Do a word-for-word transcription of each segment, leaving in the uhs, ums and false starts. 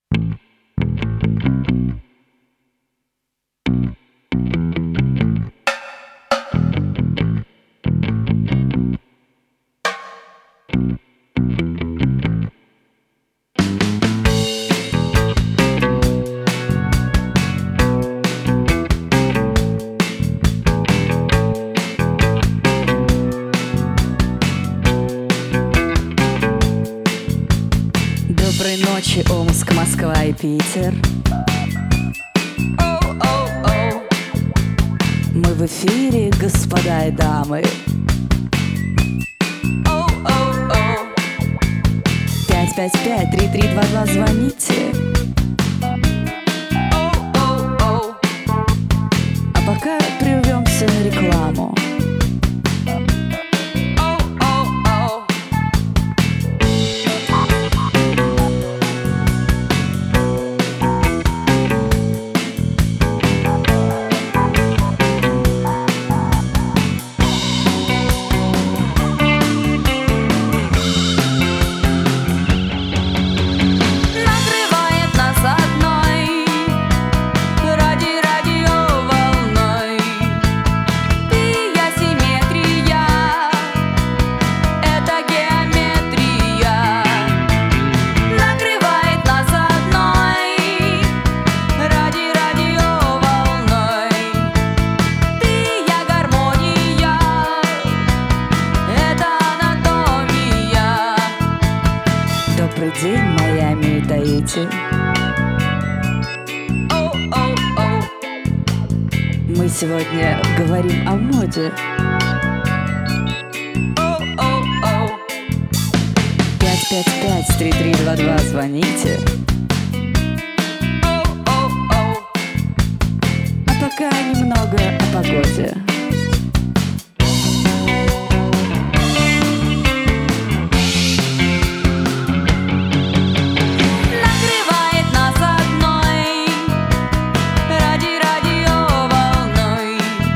Доброй ночи, Омск, Москва и Питер. Оу, оу, оу. Мы в эфире, господа и дамы. Оу, оу, оу. пять пять пять три три два два звоните. Оу, оу, оу. А пока прервемся на рекламу. Оу, оу, оу. Накрывает нас одной ради радиоволной. Биосимметрия — это геометрия. Накрывает нас одной ради радиоволной. Биогармония — это анатомия. Добрый день, Майами и Таити. Оу, оу, оу. Мы сегодня говорим о моде. Оу, оу, оу. пять пять пять три три два два звоните. Оу, оу, оу. А пока немного о погоде. Накрывает нас одной ради радиоволной.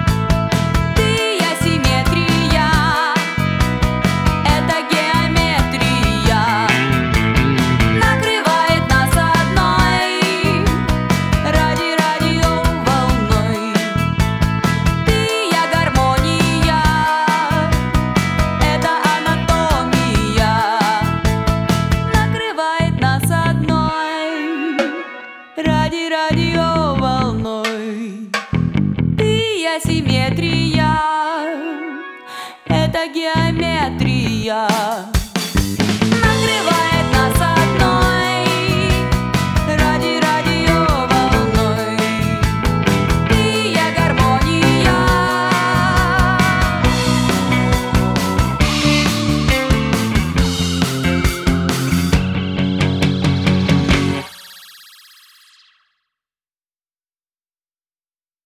Биосимметрия — это геометрия. Накрывает нас одной ради радиоволной. Биогармония — это анатомия. Накрывает нас одной ради радиоволной. Биосимметрия — это геометрия.